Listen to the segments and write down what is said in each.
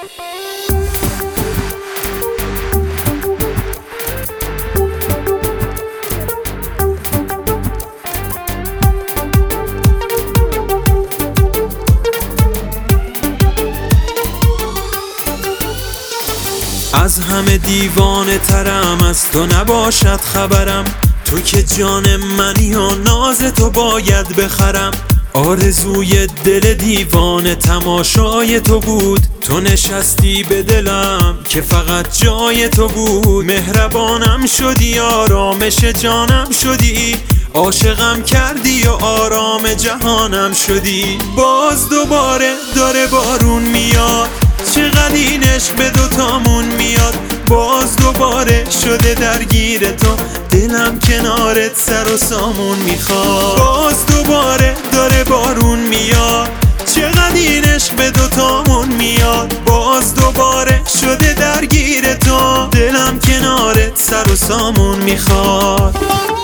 از همه دیوانه ترم، از تو نباشد خبرم. تو که جان منی و ناز تو باید بخرم. آرزوی دل دیوانه تماشای تو بود. تو نشستی به دلم که فقط جای تو بود. مهربانم شدی، آرامش جانم شدی. عاشقم کردی و آرام جهانم شدی. باز دوباره داره بارون میاد، چقدر این عشق به دوتامون میاد. باز دوباره شده درگیر تو، دلم کنارت سر و سامون میخواد. باز دوباره داره بارون میاد، چقدر این عشق به دوتامون میاد. باز دوباره شده درگیر تو، دلم کنارت سر و سامون میخواد.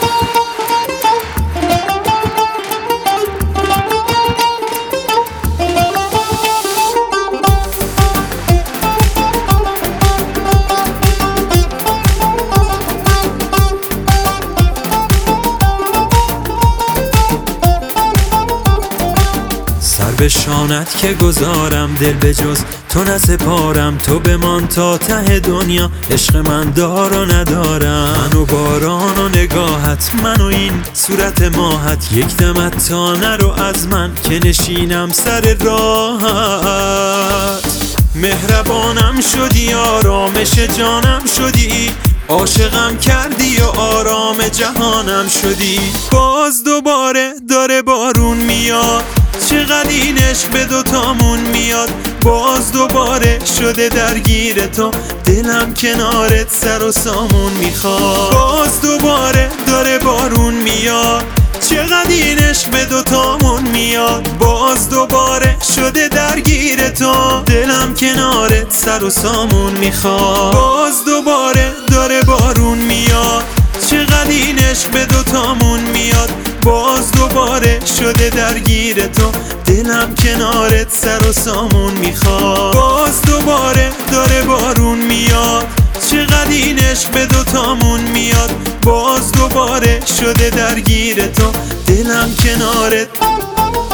به شانت که گذارم، دل به جز تو نسپارم. تو بمان تا ته دنیا، عشق من دار و ندارم. من و باران و نگاهت، من و این صورت ماهت. یک دمت تا نرو از من که نشینم سر راهت. مهربانم شدی، آرامش جانم شدی. عاشقم کردی و آرام جهانم شدی. باز دوباره داره بارون میاد، چقدر این عشق به دوتامون میاد. باز دوباره شده درگیر تو، دلم کنارت سر و سامون میخواد. باز دوباره داره بارون میاد، چقدر این عشق به دوتامون میاد. باز دوباره شده درگیر تو، دلم کنارت سر و سامون میخواد. باز دوباره داره بارون میاد، چقدر این عشق به دوتامون میاد. باز دوباره شده درگیر تو، دلم کنارت سر و سامون میخواد. باز دوباره داره بارون میاد، چقدر این عشق به دوتامون میاد. باز دوباره شده درگیر تو، دلم کنارت